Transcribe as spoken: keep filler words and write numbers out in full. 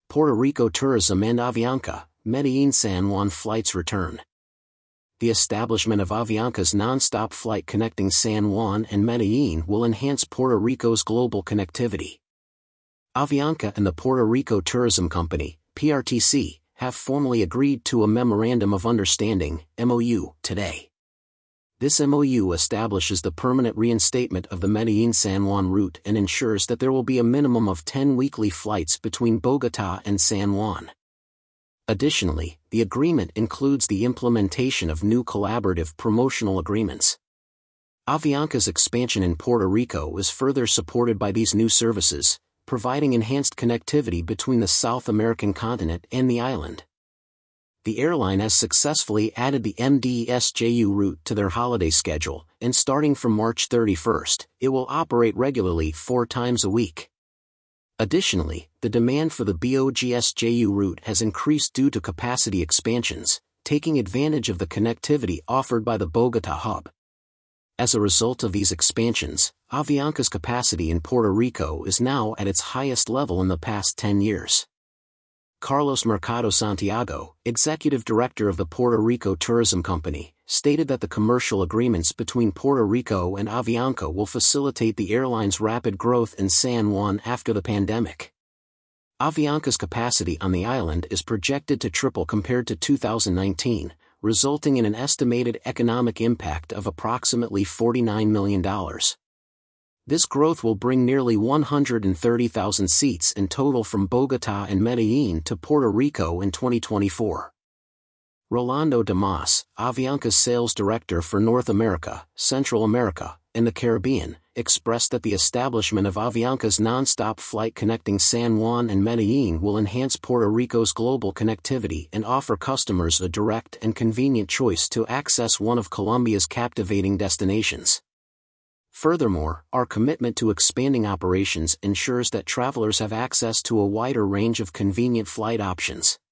Puerto Rico Tourism and Avianca, Medellín San Juan flights return. The establishment of Avianca's non-stop flight connecting San Juan and Medellín will enhance Puerto Rico's global connectivity. Avianca and the Puerto Rico Tourism Company, P R T C, have formally agreed to a Memorandum of Understanding, M O U, today. This M O U establishes the permanent reinstatement of the Medellín-San Juan route and ensures that there will be a minimum of ten weekly flights between Bogotá and San Juan. Additionally, the agreement includes the implementation of new collaborative promotional agreements. Avianca's expansion in Puerto Rico is further supported by these new services, providing enhanced connectivity between the South American continent and the island. The airline has successfully added the M D S J U route to their holiday schedule, and starting from March thirty-first, it will operate regularly four times a week. Additionally, the demand for the B O G S J U route has increased due to capacity expansions, taking advantage of the connectivity offered by the Bogotá hub. As a result of these expansions, Avianca's capacity in Puerto Rico is now at its highest level in the past ten years. Carlos Mercado Santiago, executive director of the Puerto Rico Tourism Company, stated that the commercial agreements between Puerto Rico and Avianca will facilitate the airline's rapid growth in San Juan after the pandemic. Avianca's capacity on the island is projected to triple compared to two thousand nineteen, resulting in an estimated economic impact of approximately forty-nine million dollars. This growth will bring nearly one hundred thirty thousand seats in total from Bogotá and Medellín to Puerto Rico in twenty twenty-four. Rolando Damas, Avianca's sales director for North America, Central America, and the Caribbean, expressed that the establishment of Avianca's non-stop flight connecting San Juan and Medellín will enhance Puerto Rico's global connectivity and offer customers a direct and convenient choice to access one of Colombia's captivating destinations. Furthermore, our commitment to expanding operations ensures that travelers have access to a wider range of convenient flight options.